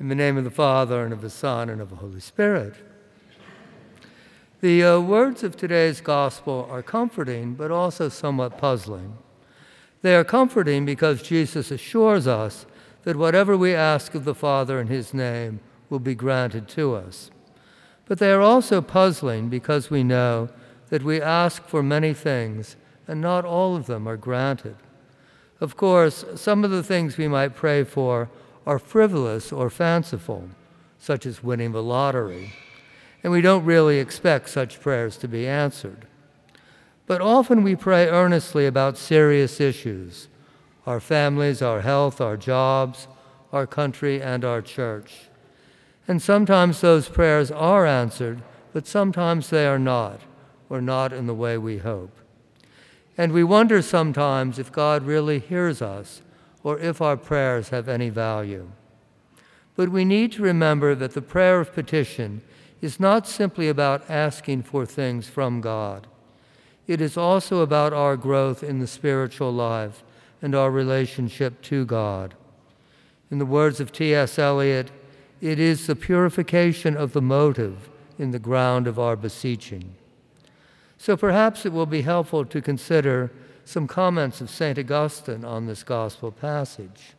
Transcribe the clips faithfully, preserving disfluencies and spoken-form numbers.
In the name of the Father, and of the Son, and of the Holy Spirit. The uh, words of today's gospel are comforting, but also somewhat puzzling. They are comforting because Jesus assures us that whatever we ask of the Father in his name will be granted to us. But they are also puzzling because we know that we ask for many things, and not all of them are granted. Of course, some of the things we might pray for are frivolous or fanciful, such as winning the lottery, and we don't really expect such prayers to be answered. But often we pray earnestly about serious issues, our families, our health, our jobs, our country, and our church. And sometimes those prayers are answered, but sometimes they are not, or not in the way we hope. And we wonder sometimes if God really hears us, or if our prayers have any value. But we need to remember that the prayer of petition is not simply about asking for things from God. It is also about our growth in the spiritual life and our relationship to God. In the words of T S Eliot, it is the purification of the motive in the ground of our beseeching. So perhaps it will be helpful to consider some comments of Saint Augustine on this gospel passage.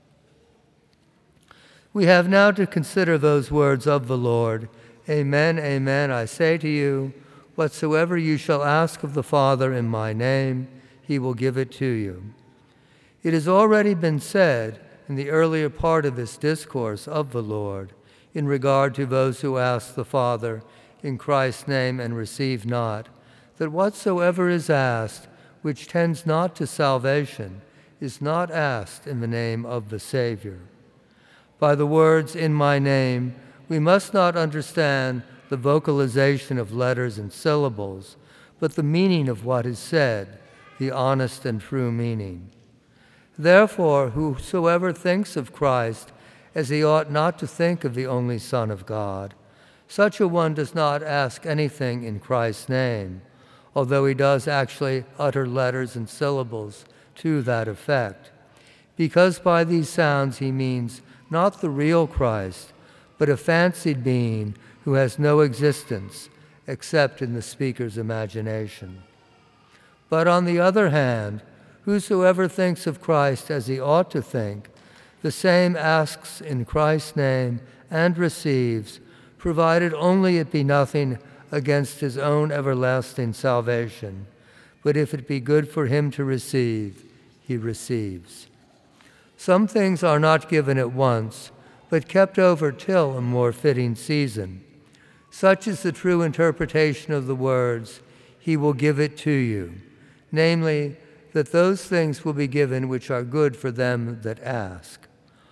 We have now to consider those words of the Lord, Amen, amen, I say to you, whatsoever you shall ask of the Father in my name, he will give it to you. It has already been said in the earlier part of this discourse of the Lord in regard to those who ask the Father in Christ's name and receive not, that whatsoever is asked, which tends not to salvation, is not asked in the name of the Savior. By the words, in my name, we must not understand the vocalization of letters and syllables, but the meaning of what is said, the honest and true meaning. Therefore, whosoever thinks of Christ as he ought not to think of the only Son of God, such a one does not ask anything in Christ's name, although he does actually utter letters and syllables to that effect, because by these sounds he means not the real Christ, but a fancied being who has no existence except in the speaker's imagination. But on the other hand, whosoever thinks of Christ as he ought to think, the same asks in Christ's name and receives, provided only it be nothing against his own everlasting salvation, but if it be good for him to receive, he receives. Some things are not given at once, but kept over till a more fitting season. Such is the true interpretation of the words, he will give it to you, namely, that those things will be given which are good for them that ask.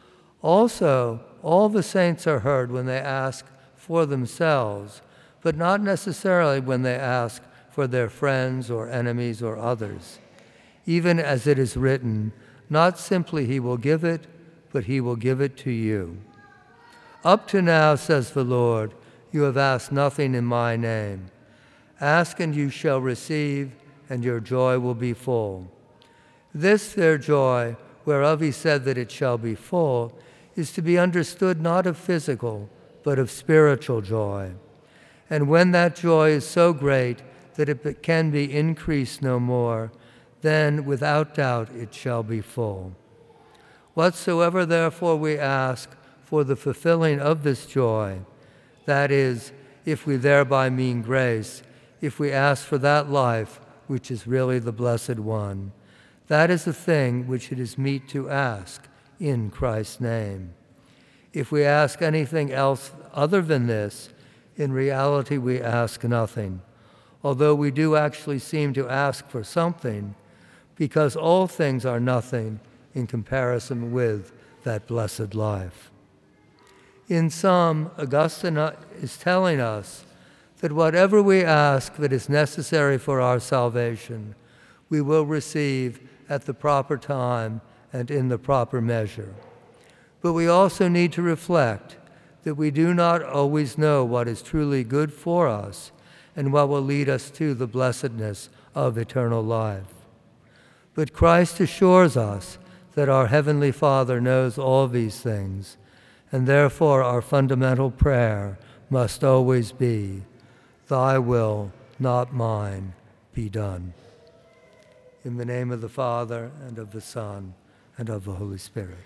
Also, all the saints are heard when they ask for themselves, but not necessarily when they ask for their friends or enemies or others. Even as it is written, not simply he will give it, but he will give it to you. Up to now, says the Lord, you have asked nothing in my name. Ask and you shall receive, and your joy will be full. This their joy, whereof he said that it shall be full, is to be understood not of physical, but of spiritual joy. And when that joy is so great that it can be increased no more, then without doubt it shall be full. Whatsoever therefore we ask for the fulfilling of this joy, that is, if we thereby mean grace, if we ask for that life which is really the blessed one, that is the thing which it is meet to ask in Christ's name. If we ask anything else other than this, in reality we ask nothing, although we do actually seem to ask for something, because all things are nothing in comparison with that blessed life. In sum, Augustine is telling us that whatever we ask that is necessary for our salvation, we will receive at the proper time and in the proper measure. But we also need to reflect that we do not always know what is truly good for us and what will lead us to the blessedness of eternal life. But Christ assures us that our Heavenly Father knows all these things, And therefore our fundamental prayer must always be, Thy will, not mine, be done. In the name of the Father, and of the Son, and of the Holy Spirit.